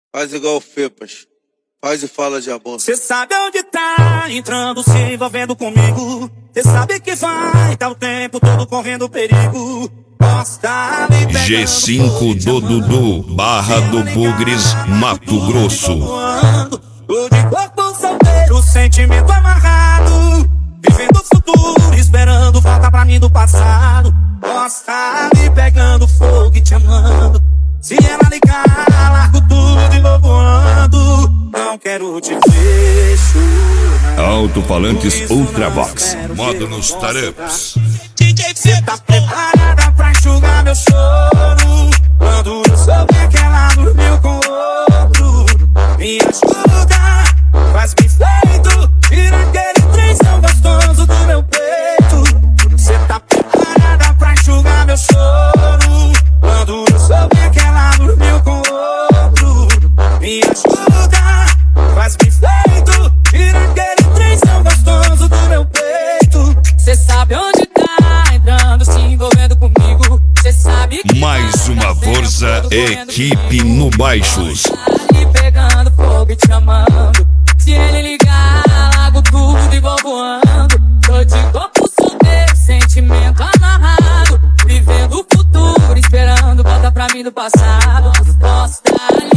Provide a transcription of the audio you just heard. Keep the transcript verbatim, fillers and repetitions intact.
Faz igual o Fepas. Faz e fala de amor. Cê sabe onde tá entrando, se envolvendo comigo. Cê sabe que vai tá o tempo todo correndo perigo. G cinco do Dudu, Barra do Bugres, Mato Grosso. Tô de corpo solteiro, sentimento amarrado, vivendo o futuro, esperando volta pra mim do passado. Posta me pegando fogo e te amando. Se ela ligar, largo tudo de novo ando. Não quero te ver chorar. Alto-falantes Ultravox, modo nos tareps. D J, cê tá preparada pra enxugar meu choro? Quando eu souber que ela dormiu com outro, me ajuda, faz-me feito, tira aquele trenzão gostoso do meu peito. Cê tá preparada pra enxugar meu choro? Quando eu souber que ela dormiu com outro, me ajuda, faz-me feito, tira aquele trenzão gostoso do meu peito. Cê sabe onde tá entrando, se envolvendo comigo. Cê sabe que mais uma força, equipe no baixos. tá ali pegando fogo e te amando. Se ele ligar, largo tudo e vou voando. Tô de corpo solteiro, sentimento amarrado, vivendo o futuro, esperando volta pra mim do passado. Posso estar